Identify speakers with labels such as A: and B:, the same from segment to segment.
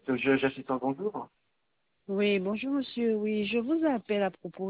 A: J'assistant, bonjour.
B: Oui, bonjour monsieur. Oui, je vous appelle à propos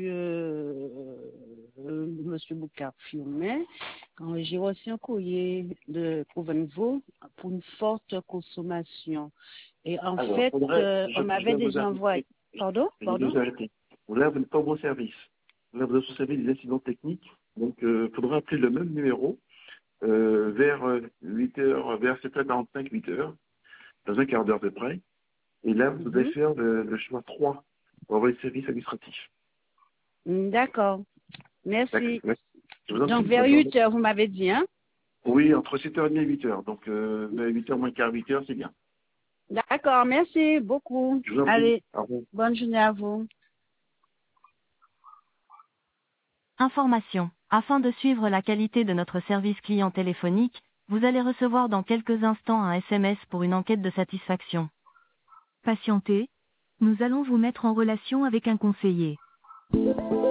B: de monsieur Boukar Fiumet. J'ai reçu un courrier de Provenvo pour une forte consommation. Et en
A: Alors,
B: fait, on
A: je
B: m'avait
A: dois vous
B: déjà envoyé.
A: arrêter.
B: Pardon?
A: Je dois
B: Pardon?
A: vous arrêter. Là, vous n'êtes pas au bon service. Là, vous avez observé des incidents techniques. Donc, il faudra appeler le même numéro vers 8h, vers 7h45, 8h, dans un quart d'heure de près. Et là, vous allez
B: Mhm.
A: faire le choix 3 pour avoir les services administratifs.
B: D'accord. Merci.
A: D'accord. Je vous en
B: Donc
A: prie,
B: vers
A: bonne journée.
B: 8 heures, vous m'avez dit, hein?
A: Oui, entre 7h30 et 8h. Donc, 8h moins quart, 8h, c'est bien.
B: D'accord, merci beaucoup.
A: Je vous en prie.
B: Allez,
A: Au revoir.
B: bonne journée à vous.
C: Information. Afin de suivre la qualité de notre service client téléphonique, vous allez recevoir dans quelques instants un SMS pour une enquête de satisfaction. Patientez. Nous allons vous mettre en relation avec un conseiller.